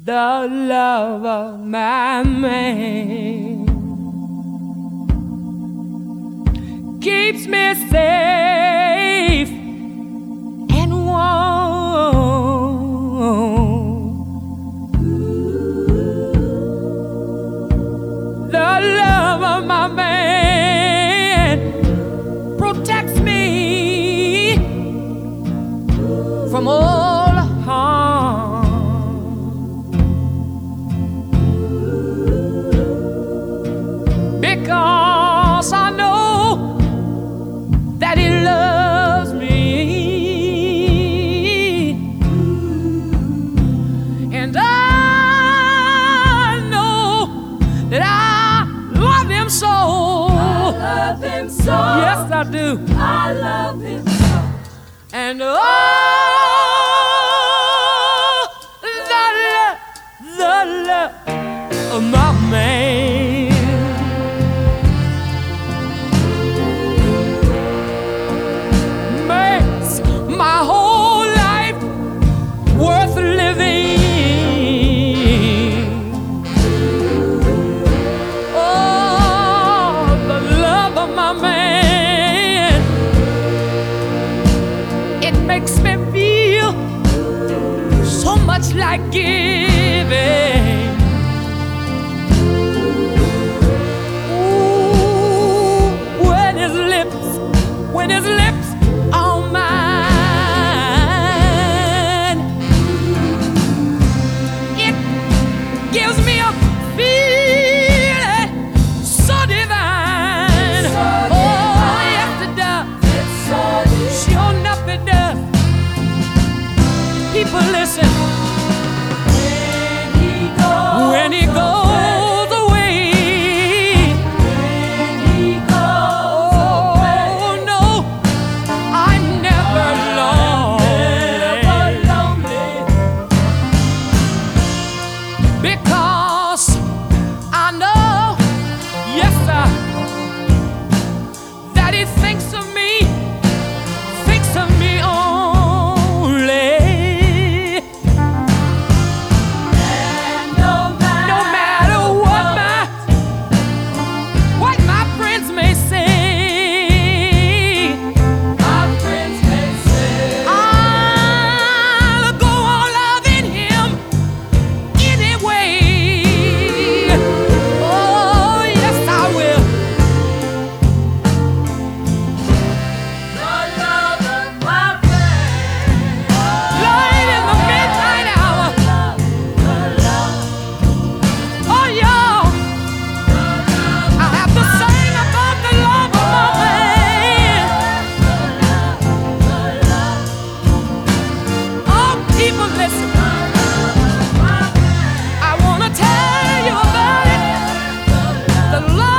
the love of my man keeps me safe and warm. The love of my man protects me from all harm. Because I know that he loves me, and I know that I love him so. I love him so. Yes, I do. I love him so. And oh, the love of my man makes my whole life worth living. Oh, the love of my man, it makes me feel so much like giving. Ooh, when his lips are mine, it gives me a feeling so divine. So oh, divine. yes it does. It's so divine. Sure enough it does. People listen. When he goes away, oh no, I'm never lonely, because I know, yes sir, that he thinks of me only. No matter what my friends may say, I'll go on loving him anyway. Oh yes I will. Late in the midnight hour, oh y'all, I have to sing about the love of my man. Oh, people listen, I wanna tell you about it. The love